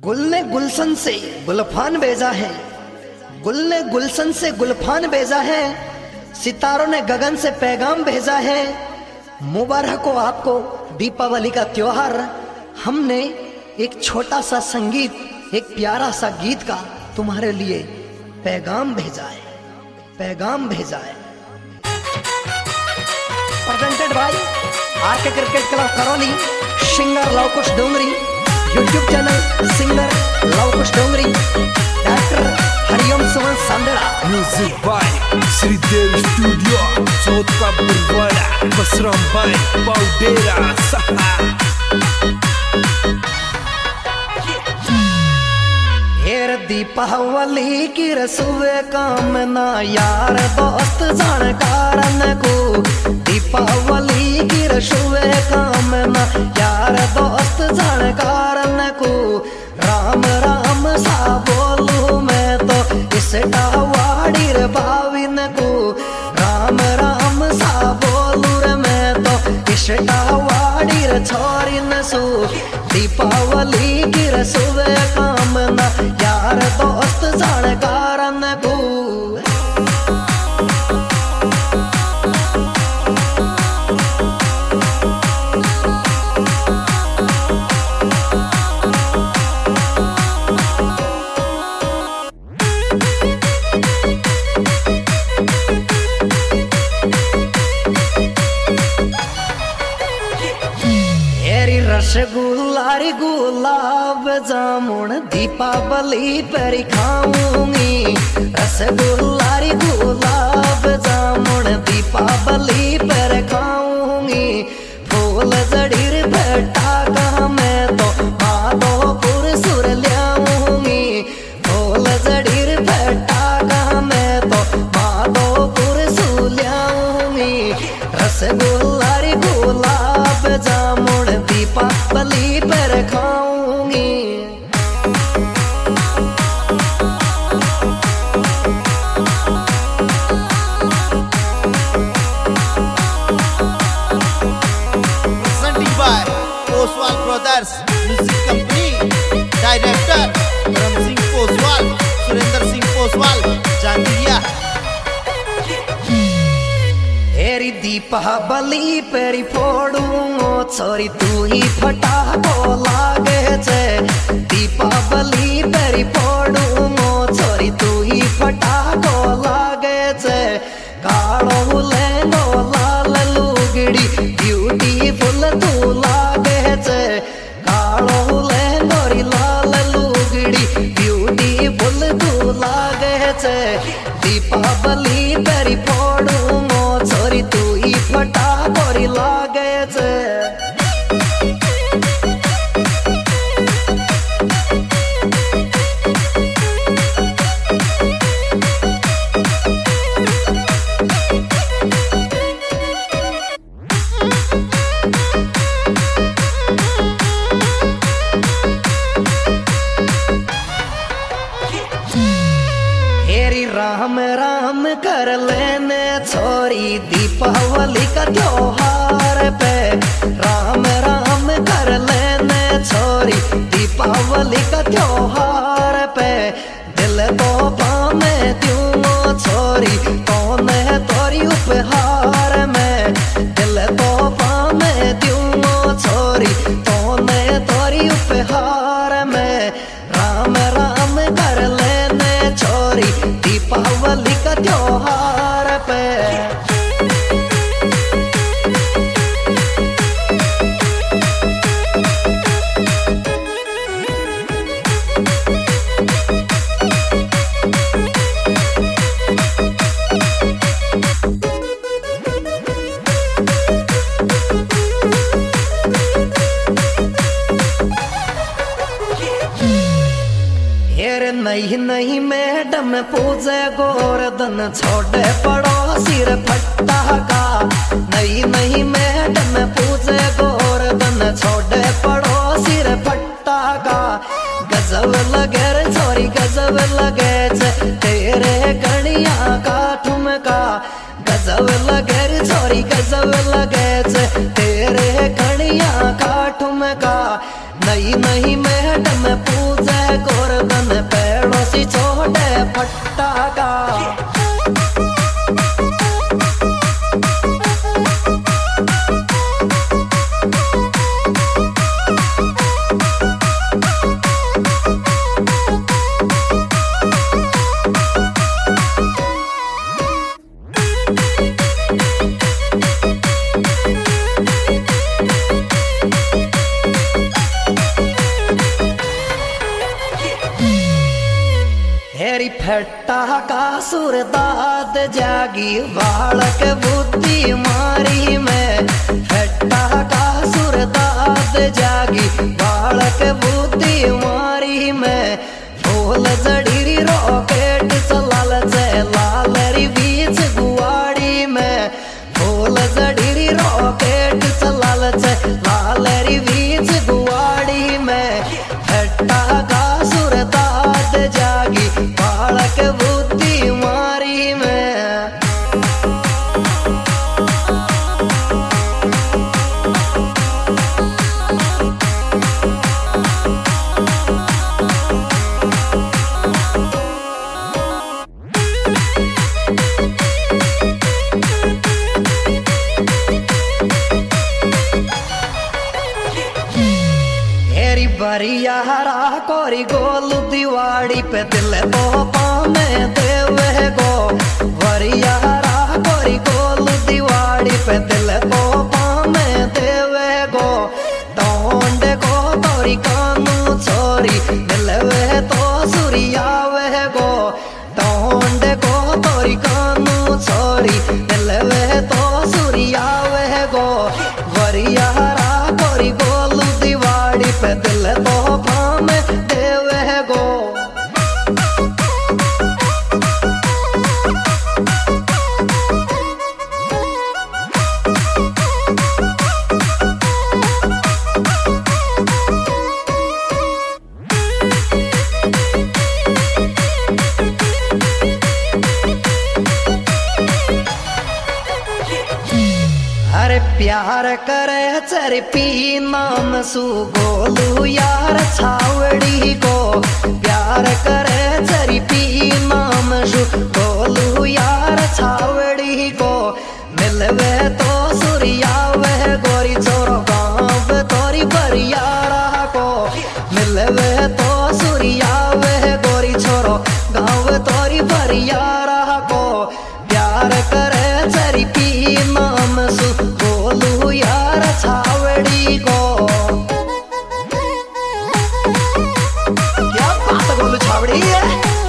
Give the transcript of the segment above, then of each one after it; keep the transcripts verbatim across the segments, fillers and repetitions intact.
गुल ने गुलशन से गुलफान भेजा है, गुल ने गुलशन से गुलफान भेजा है, सितारों ने गगन से पैगाम भेजा है। मुबारक हो आपको दीपावली का त्योहार। हमने एक छोटा सा संगीत, एक प्यारा सा गीत का तुम्हारे लिए पैगाम भेजा है, पैगाम भेजा है। Presented by RK cricket club Karauli, singer Lavkush Dongri, YouTube channel singer Lavkush Dongri, director Hariom Suman Sandeda. Music by Shridev studio, चौथा बुलवाड़ा, बसराम बाय पाउडेरा सहा। हेर दीपावली की रसुए काम ना यार दोस्त जानकार न को, दीपावली की रसुए काम ना यार दोस्त जानकार न को। राम राम सा बोलूं मैं तो इस डावाड़ी रे बाविन को, राम राम सा बोलूं रे मैं तो इस डावाड़ी रे छोरी न सो। दीपावली की रसुए काम ना यार दोस्त जानकार न को। रसगुल्ला गुलाब जामुन दीपावली पर खाऊंगी, रसगुल्ला गुलाब जामुन दीपावली पर खाऊंगी। फूल जड़ीर भट्टा का मैं तो माधोपुर सुर ल्याऊंगी, फूल जड़ीर भट्टा का मैं तो माधोपुर सुर ल्याऊंगी। रसगुल्ला गुलाब जामुन दीपावली पर खाऊंगी। Presented by Oswal Brothers Music Company, Director Ram Singh Oswal, Surinder Singh Oswal, Jangiya। हेरी दीपावली पेरी फोड़ूंगो छोरी तू ही फटाको लागे छे, दीपावली पेरी फोड़ूंगो छोरी तू ही फटाको लागे छे। कालो लेंगो लाल लुगड़ी ब्यूटीफुल तू लागे छे, कालो लेंगो री लाल लुगड़ी ब्यूटीफुल तू लागे छे। दीपावली पेरी फोड़ूंगो छोरी तू ही फटाको री लागे छे। राम राम कर लेने छोरी दीपावली का त्योहार पे, राम राम कर लेने छोरी दीपावली का त्योहार पे। दिल तो पामे दूंगो छोरी कौन है तोरी उपहार में, दिल तो पामे दूंगो छोरी कौन है तोरी उपहार में। राम राम कर लेने छोरी दीपावली का त्योहार पे। नहीं नहीं मैडम पूजे गोवर्धन छोड़े पड़ो सिर फट्टा का, नहीं नहीं मैडम पूजे गोवर्धन छोड़े पड़ो सिर फट्टा का। गजब लगे रे छोरी गजब लगे छे तेरे कणिया का ठुमका, गजब लगे रे छोरी गजब लगे छे तेरे कणिया का ठुमका। नहीं नहीं मैडम पूजे हेरी फट्टा का सुरदाद जागी बालक बुद्धि मारी में फट्टा का सुरदाद जागी बालक बुद्धि मारी में फूल जड़ी रॉकेट चलाल से लाल री बीच गुआड़ी में फूल जड़ी रॉकेट चलाल से लाल री बीच गुआड़ी में फट्टा का सुरदाद जागी बालक बुद्धि मारी में। बरियारा कोरी गोल दिवाड़ी पे दिल तो पामे देवे गो बरियारा कोरी गोल दिवाड़ी पे दिल तो पामे देवे गो टोंड को तोरी कानू छोरी दिलवे तो सुरियावे गो टोंड को तोरी कानू छोरी दिलवे तो सुरियावे गो बरियारा कोरी गोल दिवाड़ी पे दिल तो पाम देवे गो। अरे प्यार करे चर पी नाम सु गोलू यार छावड़ी को प्यार करे चरी पी नाम सु गोलू यार छावड़ी को मिलवे तो सुरियावे गोरी छोरो गाँव तोरी बरियारा को मिलवे तो सुरियावे गोरी छोरो गाँव तोरी बरियारा को प्यार करे चरी पी नाम सु गोलू यार छावड़ी को। क्या बात गोलू छावड़ी है।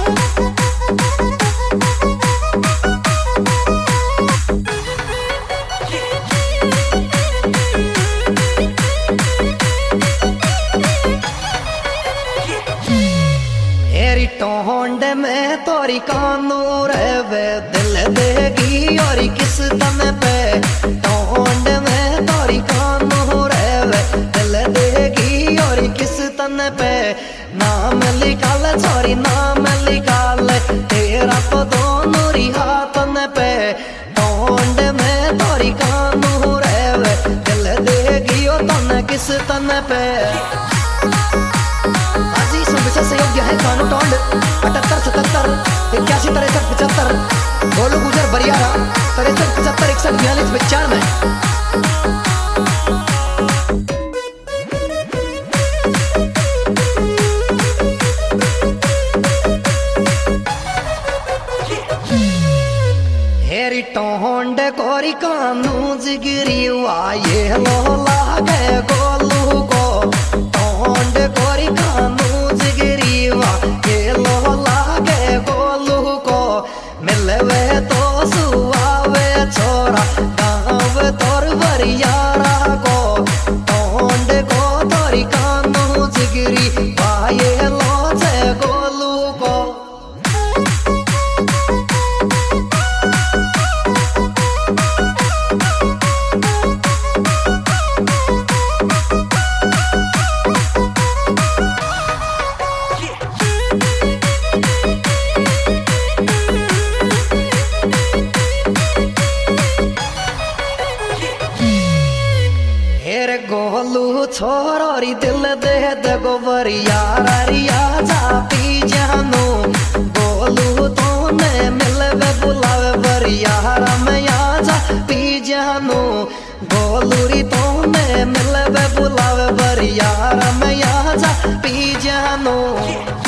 हेरी टोंड में तोरी कानू रे दिल देगी और किस तन पे टोंड में तोरी कानू रे दिल देगी और किस तन पे नाम लिखाल छोरी नाम लिखाल तेरा तो दोनों री हाथन पे टोंड में तोरी कानू रे दिल देगी और तन किस तन पे। से योग्य है कानू टोंड अठहत्तर सतहत्तर इक्यासी तिरसठ पचहत्तर गोलू गुजर बरियारा तिरसठ पचहत्तर इकसठ बयालीस पचानवे। हेरी टोंड कोरी कानू जिगरी वाये लो लागे गोलू को टोंड कोरी कानू ये लो लागे गोलू को मिलवे तो सुआवे छोरा गाँव तोर बरियारा को टोंड को तोरी कानू जिगरी वाये लो से गोलू को। गोलू छोरी दिल दे दे गोबरियारा रिया जा पी जानू गोलू तो ने मिलवे बुलावे बरियारा में या जा पी जानू गोलू री तो ने मिलवे बुलावे बरियारा में या जा पी जानू।